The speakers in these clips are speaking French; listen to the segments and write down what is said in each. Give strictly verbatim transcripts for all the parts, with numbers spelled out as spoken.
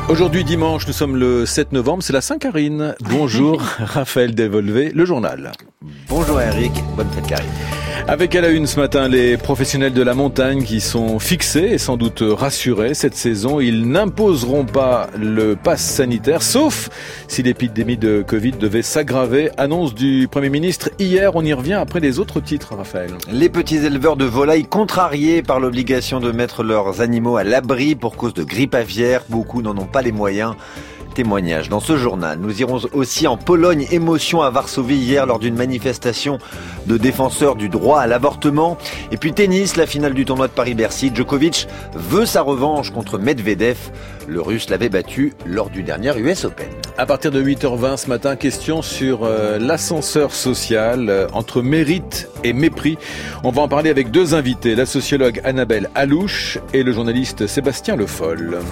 Aujourd'hui dimanche, nous sommes le sept novembre, c'est la Saint-Carine. Bonjour Raphaël Devolvé, le journal. Bonjour Eric, bonne fête Karine. Avec à la une ce matin les professionnels de la montagne qui sont fixés et sans doute rassurés. Cette saison, ils n'imposeront pas le pass sanitaire, sauf si l'épidémie de Covid devait s'aggraver. Annonce du Premier ministre hier, on y revient après les autres titres, Raphaël. Les petits éleveurs de volailles contrariés par l'obligation de mettre leurs animaux à l'abri pour cause de grippe aviaire. Beaucoup n'en ont pas les moyens. Témoignage dans ce journal. Nous irons aussi en Pologne. Émotion à Varsovie hier lors d'une manifestation de défenseurs du droit à l'avortement. Et puis tennis, la finale du tournoi de Paris-Bercy. Djokovic veut sa revanche contre Medvedev. Le Russe l'avait battu lors du dernier U S Open. À partir de huit heures vingt ce matin, question sur euh, l'ascenseur social euh, entre mérite et mépris. On va en parler avec deux invités, la sociologue Annabelle Allouche et le journaliste Sébastien Le Foll.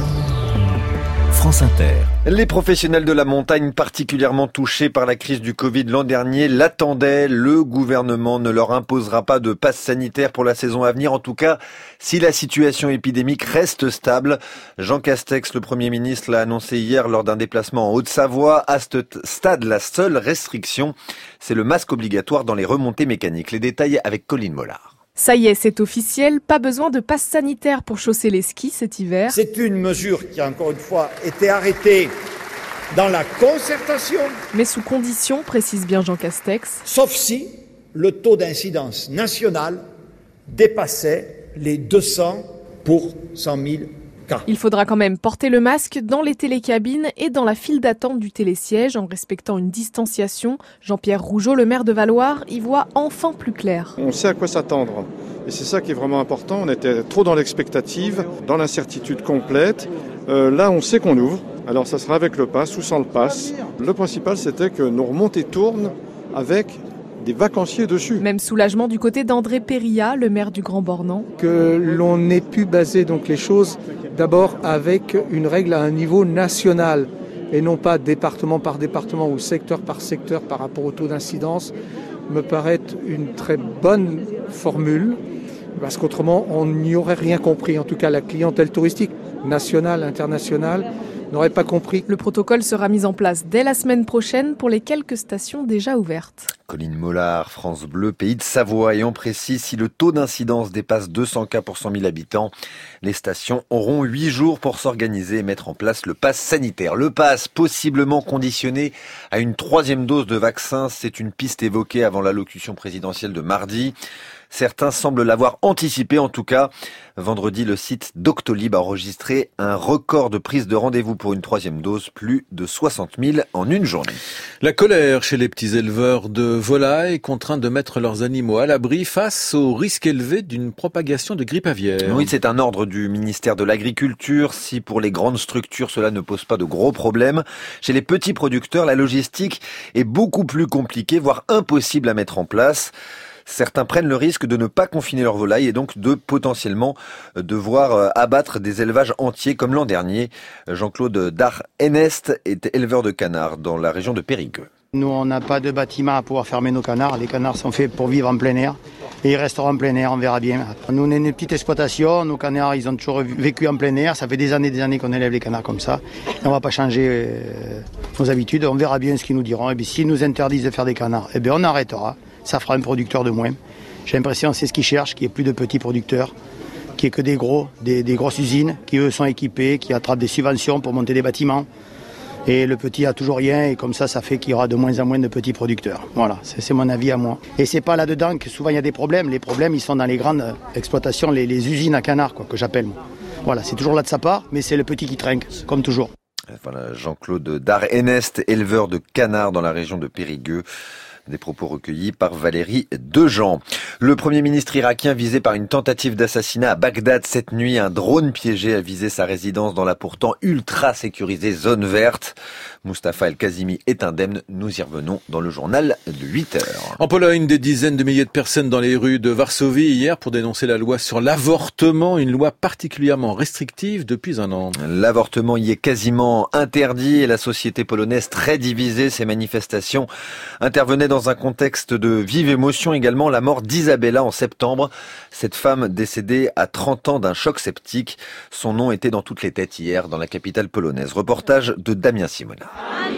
France Inter. Les professionnels de la montagne particulièrement touchés par la crise du Covid l'an dernier l'attendaient. Le gouvernement ne leur imposera pas de passe sanitaire pour la saison à venir. En tout cas, si la situation épidémique reste stable. Jean Castex, le Premier ministre, l'a annoncé hier lors d'un déplacement en Haute-Savoie. À ce stade, la seule restriction, c'est le masque obligatoire dans les remontées mécaniques. Les détails avec Colline Mollard. Ça y est, c'est officiel, pas besoin de passe sanitaire pour chausser les skis cet hiver. C'est une mesure qui a encore une fois été arrêtée dans la concertation. Mais sous condition, précise bien Jean Castex. Sauf si le taux d'incidence national dépassait les deux cents pour cent mille cas. Il faudra quand même porter le masque dans les télécabines et dans la file d'attente du télésiège en respectant une distanciation. Jean-Pierre Rougeau, le maire de Valloire, y voit enfin plus clair. On sait à quoi s'attendre. Et c'est ça qui est vraiment important. On était trop dans l'expectative, dans l'incertitude complète. Euh, là, on sait qu'on ouvre. Alors, ça sera avec le pass ou sans le pass. Le principal, c'était que nos remontées tournent avec des vacanciers dessus. Même soulagement du côté d'André Périllat, le maire du Grand Bornand. Que l'on ait pu baser donc les choses d'abord avec une règle à un niveau national et non pas département par département ou secteur par secteur par rapport au taux d'incidence me paraît une très bonne formule parce qu'autrement on n'y aurait rien compris. En tout cas, la clientèle touristique nationale, internationale n'aurait pas compris. Le protocole sera mis en place dès la semaine prochaine pour les quelques stations déjà ouvertes. Colline Mollard, France Bleu, Pays de Savoie. Et on précise, si le taux d'incidence dépasse deux cents cas pour cent mille habitants, les stations auront huit jours pour s'organiser et mettre en place le pass sanitaire. Le pass possiblement conditionné à une troisième dose de vaccin, c'est une piste évoquée avant l'allocution présidentielle de mardi. Certains semblent l'avoir anticipé. En tout cas, vendredi, le site Doctolib a enregistré un record de prise de rendez-vous pour une troisième dose, plus de soixante mille en une journée. La colère chez les petits éleveurs de volailles contraints de mettre leurs animaux à l'abri face au risque élevé d'une propagation de grippe aviaire. Oui, c'est un ordre du ministère de l'Agriculture. Si pour les grandes structures, cela ne pose pas de gros problèmes, chez les petits producteurs, la logistique est beaucoup plus compliquée, voire impossible à mettre en place. Certains prennent le risque de ne pas confiner leurs volailles et donc de potentiellement devoir abattre des élevages entiers comme l'an dernier. Jean-Claude Dar-Enest est éleveur de canards dans la région de Périgueux. Nous, on n'a pas de bâtiment à pouvoir fermer nos canards. Les canards sont faits pour vivre en plein air et ils resteront en plein air, on verra bien. Nous, on est une petite exploitation. Nos canards, ils ont toujours vécu en plein air. Ça fait des années et des années qu'on élève les canards comme ça. Et on ne va pas changer euh, nos habitudes. On verra bien ce qu'ils nous diront. Et bien, s'ils nous interdisent de faire des canards, eh bien, on arrêtera. Ça fera un producteur de moins. J'ai l'impression que c'est ce qu'ils cherchent, qu'il n'y ait plus de petits producteurs, qu'il n'y ait que des gros, des, des grosses usines qui, eux, sont équipés, qui attrapent des subventions pour monter des bâtiments. Et le petit a toujours rien, et comme ça, ça fait qu'il y aura de moins en moins de petits producteurs. Voilà, c'est, c'est mon avis à moi. Et c'est pas là-dedans que souvent il y a des problèmes. Les problèmes, ils sont dans les grandes exploitations, les, les usines à canards, quoi, que j'appelle moi. Voilà, c'est toujours là de sa part, mais c'est le petit qui trinque, comme toujours. Voilà, Jean-Claude Dar-Enest, éleveur de canards dans la région de Périgueux. Des propos recueillis par Valérie Dejean. Le Premier ministre irakien visé par une tentative d'assassinat à Bagdad cette nuit. Un drone piégé a visé sa résidence dans la pourtant ultra sécurisée zone verte. Mustapha El-Kazimi est indemne. Nous y revenons dans le journal de huit heures. En Pologne, des dizaines de milliers de personnes dans les rues de Varsovie hier pour dénoncer la loi sur l'avortement, une loi particulièrement restrictive depuis un an. L'avortement y est quasiment interdit et la société polonaise très divisée. Ces manifestations intervenaient dans dans un contexte de vive émotion également, la mort d'Isabella en septembre. Cette femme décédée à trente ans d'un choc septique. Son nom était dans toutes les têtes hier dans la capitale polonaise. Reportage de Damien Simona.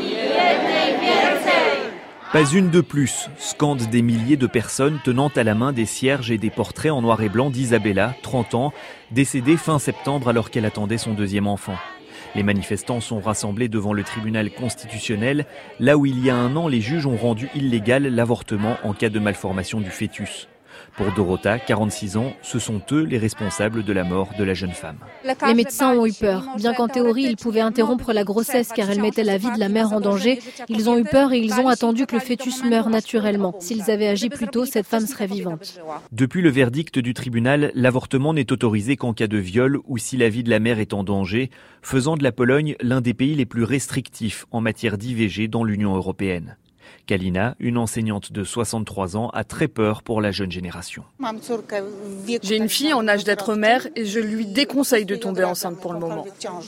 Pas une de plus, scandent des milliers de personnes tenant à la main des cierges et des portraits en noir et blanc d'Isabella, trente ans, décédée fin septembre alors qu'elle attendait son deuxième enfant. Les manifestants sont rassemblés devant le tribunal constitutionnel, là où il y a un an, les juges ont rendu illégal l'avortement en cas de malformation du fœtus. Pour Dorota, quarante-six ans, ce sont eux les responsables de la mort de la jeune femme. Les médecins ont eu peur. Bien qu'en théorie, ils pouvaient interrompre la grossesse car elle mettait la vie de la mère en danger, ils ont eu peur et ils ont attendu que le fœtus meure naturellement. S'ils avaient agi plus tôt, cette femme serait vivante. Depuis le verdict du tribunal, l'avortement n'est autorisé qu'en cas de viol ou si la vie de la mère est en danger, faisant de la Pologne l'un des pays les plus restrictifs en matière d'I V G dans l'Union européenne. Kalina, une enseignante de soixante-trois ans, a très peur pour la jeune génération. J'ai une fille en âge d'être mère et je lui déconseille de tomber enceinte pour le moment.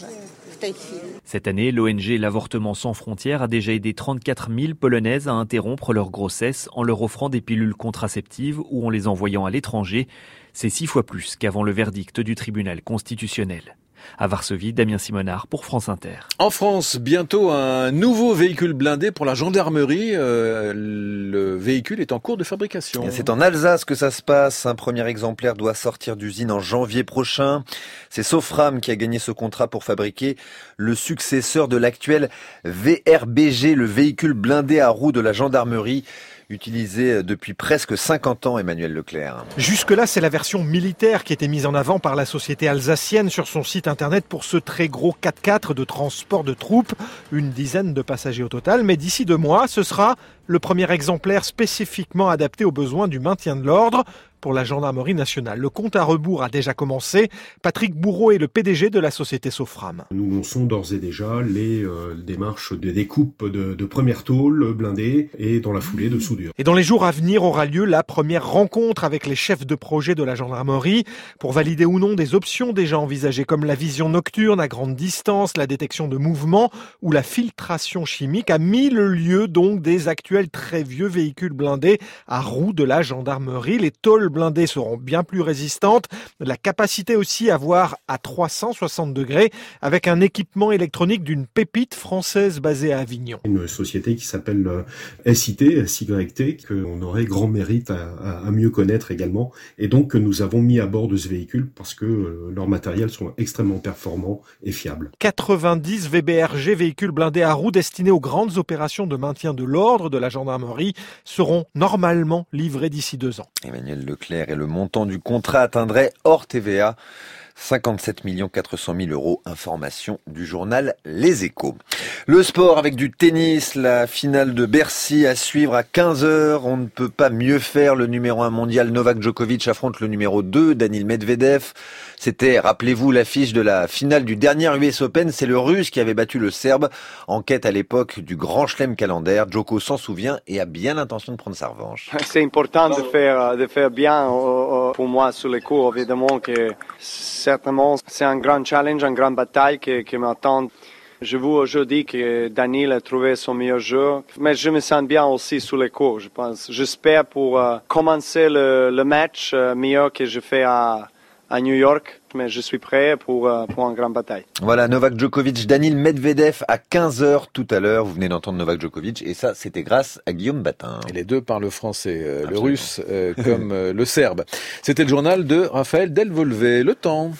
Cette année, l'O N G L'Avortement sans frontières a déjà aidé trente-quatre mille Polonaises à interrompre leur grossesse en leur offrant des pilules contraceptives ou en les envoyant à l'étranger. C'est six fois plus qu'avant le verdict du tribunal constitutionnel. À Varsovie, Damien Simonard pour France Inter. En France, bientôt un nouveau véhicule blindé pour la gendarmerie. Euh, le véhicule est en cours de fabrication. C'est en Alsace que ça se passe. Un premier exemplaire doit sortir d'usine en janvier prochain. C'est Sofram qui a gagné ce contrat pour fabriquer le successeur de l'actuel V R B G, le véhicule blindé à roues de la gendarmerie, utilisé depuis presque cinquante ans, Emmanuel Leclerc. Jusque-là, c'est la version militaire qui était mise en avant par la société alsacienne sur son site internet pour ce très gros quatre-quatre de transport de troupes, une dizaine de passagers au total. Mais d'ici deux mois, ce sera le premier exemplaire spécifiquement adapté aux besoins du maintien de l'ordre pour la gendarmerie nationale. Le compte à rebours a déjà commencé. Patrick Bourreau est le P D G de la société Sofram. Nous lançons d'ores et déjà les euh, démarches de découpe de, de première tôle blindée et dans la foulée de soudure. Et dans les jours à venir aura lieu la première rencontre avec les chefs de projet de la gendarmerie pour valider ou non des options déjà envisagées comme la vision nocturne à grande distance, la détection de mouvements ou la filtration chimique à mille lieues donc des actuels très vieux véhicules blindés à roues de la gendarmerie. Les tôles blindées seront bien plus résistantes. La capacité aussi à voir à trois cent soixante degrés avec un équipement électronique d'une pépite française basée à Avignon. Une société qui s'appelle S I T, S Y T, qu'on aurait grand mérite à, à, à mieux connaître également. Et donc que nous avons mis à bord de ce véhicule parce que euh, leurs matériels sont extrêmement performants et fiables. quatre-vingt-dix V B R G, véhicules blindés à roues destinés aux grandes opérations de maintien de l'ordre de la gendarmerie, seront normalement livrés d'ici deux ans. Emmanuel Leclerc, et le montant du contrat atteindrait hors T V A cinquante-sept millions quatre cent mille euros. Information du journal Les Échos. Le sport avec du tennis, la finale de Bercy à suivre à quinze heures. On ne peut pas mieux faire. Le numéro un mondial Novak Djokovic affronte le numéro deux, Daniil Medvedev. C'était, rappelez-vous, l'affiche de la finale du dernier U S Open. C'est le Russe qui avait battu le Serbe en quête à l'époque du Grand Chelem calendaire. Djoko s'en souvient et a bien l'intention de prendre sa revanche. C'est important de faire, de faire bien pour moi sur les cours. Évidemment que certainement c'est un grand challenge, une grande bataille qui, qui m'attend. Je vous aujourd'hui que Daniil a trouvé son meilleur jeu, mais je me sens bien aussi sur les cours, je pense. J'espère pour uh, commencer le, le match uh, meilleur que je fais à, à New York, mais je suis prêt pour, uh, pour une grande bataille. Voilà, Novak Djokovic, Daniil Medvedev à quinze heures tout à l'heure. Vous venez d'entendre Novak Djokovic et ça, c'était grâce à Guillaume Batin. Et les deux parlent français, euh, le russe euh, comme euh, le serbe. C'était le journal de Raphaël Delvolvé. Le temps.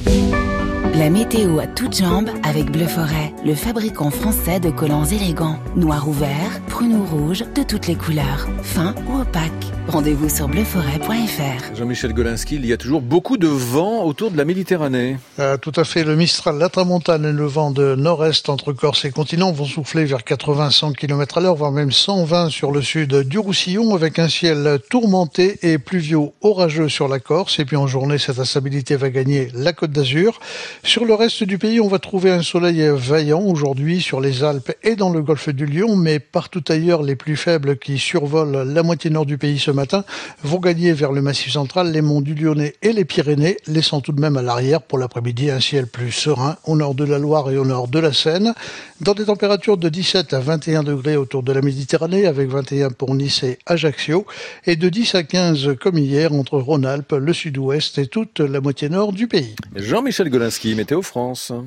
La météo à toutes jambes avec Bleu Forêt, le fabricant français de collants élégants. Noir ou vert, prune ou rouge, de toutes les couleurs, fin ou opaque. Rendez-vous sur bleu forêt point f r. Jean-Michel Golinski, il y a toujours beaucoup de vent autour de la Méditerranée. Euh, tout à fait, le Mistral, la Tramontane et le vent de nord-est entre Corse et continent vont souffler vers quatre-vingts à cent kilomètres à l'heure, voire même cent vingt sur le sud du Roussillon, avec un ciel tourmenté et pluvieux orageux sur la Corse. Et puis en journée, cette instabilité va gagner la Côte d'Azur. Sur le reste du pays, on va trouver un soleil vaillant aujourd'hui sur les Alpes et dans le golfe du Lion, mais partout ailleurs, les plus faibles qui survolent la moitié nord du pays ce matin vont gagner vers le Massif central, les monts du Lyonnais et les Pyrénées, laissant tout de même à l'arrière pour l'après-midi un ciel plus serein au nord de la Loire et au nord de la Seine, dans des températures de dix-sept à vingt et un degrés autour de la Méditerranée, avec vingt et un pour Nice et Ajaccio, et de dix à quinze comme hier entre Rhône-Alpes, le sud-ouest et toute la moitié nord du pays. Jean-Michel Golinski, Météo France.